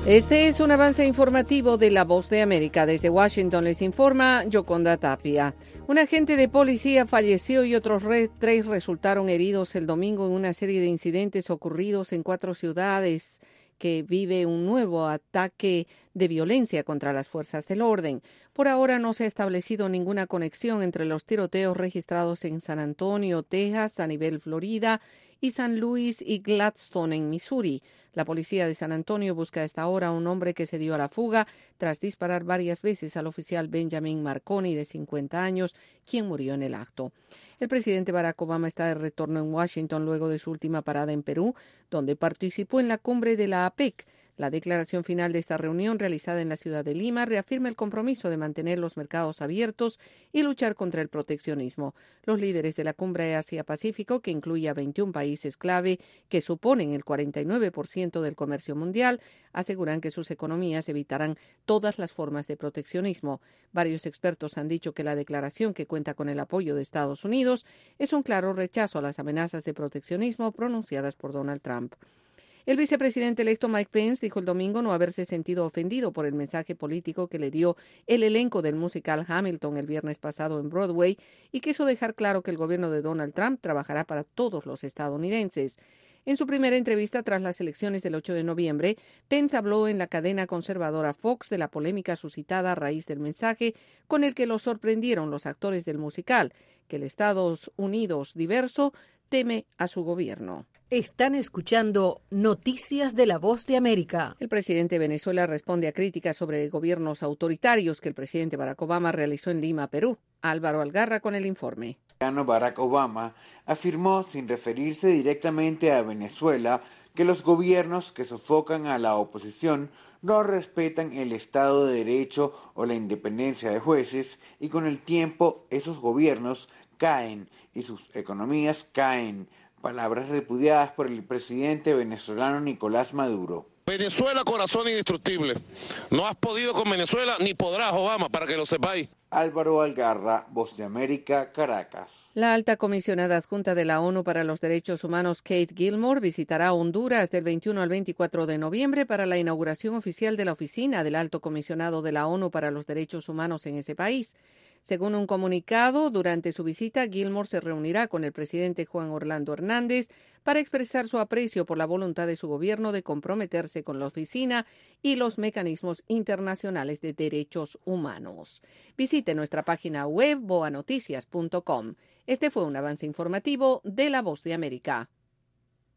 Este es un avance informativo de La Voz de América. Desde Washington les informa Yoconda Tapia. Un agente de policía falleció y otros tres resultaron heridos el domingo en una serie de incidentes ocurridos en 4 ciudades que vive un nuevo ataque de violencia contra las fuerzas del orden. Por ahora no se ha establecido ninguna conexión entre los tiroteos registrados en San Antonio, Texas, Sanibel, Florida, y San Luis y Gladstone, en Missouri. La policía de San Antonio busca hasta ahora a un hombre que se dio a la fuga tras disparar varias veces al oficial Benjamin Marconi, de 50 años, quien murió en el acto. El presidente Barack Obama está de retorno en Washington luego de su última parada en Perú, donde participó en la cumbre de la APEC. La declaración final de esta reunión, realizada en la ciudad de Lima, reafirma el compromiso de mantener los mercados abiertos y luchar contra el proteccionismo. Los líderes de la cumbre Asia-Pacífico, que incluye a 21 países clave que suponen el 49% del comercio mundial, aseguran que sus economías evitarán todas las formas de proteccionismo. Varios expertos han dicho que la declaración, que cuenta con el apoyo de Estados Unidos, es un claro rechazo a las amenazas de proteccionismo pronunciadas por Donald Trump. El vicepresidente electo Mike Pence dijo el domingo no haberse sentido ofendido por el mensaje político que le dio el elenco del musical Hamilton el viernes pasado en Broadway y quiso dejar claro que el gobierno de Donald Trump trabajará para todos los estadounidenses. En su primera entrevista tras las elecciones del 8 de noviembre, Pence habló en la cadena conservadora Fox de la polémica suscitada a raíz del mensaje con el que lo sorprendieron los actores del musical, que el Estados Unidos diverso teme a su gobierno. Están escuchando Noticias de La Voz de América. El presidente de Venezuela responde a críticas sobre gobiernos autoritarios que el presidente Barack Obama realizó en Lima, Perú. Álvaro Algarra con el informe. Barack Obama afirmó, sin referirse directamente a Venezuela, que los gobiernos que sofocan a la oposición no respetan el Estado de Derecho o la independencia de jueces, y con el tiempo esos gobiernos caen y sus economías caen. Palabras repudiadas por el presidente venezolano Nicolás Maduro. Venezuela, corazón indestructible. No has podido con Venezuela ni podrás, Obama, para que lo sepáis. Álvaro Algarra, Voz de América, Caracas. La alta comisionada adjunta de la ONU para los Derechos Humanos, Kate Gilmore, visitará Honduras del 21 al 24 de noviembre para la inauguración oficial de la oficina del alto comisionado de la ONU para los Derechos Humanos en ese país. Según un comunicado, durante su visita, Gilmore se reunirá con el presidente Juan Orlando Hernández para expresar su aprecio por la voluntad de su gobierno de comprometerse con la oficina y los mecanismos internacionales de derechos humanos. Visite nuestra página web boanoticias.com. Este fue un avance informativo de La Voz de América.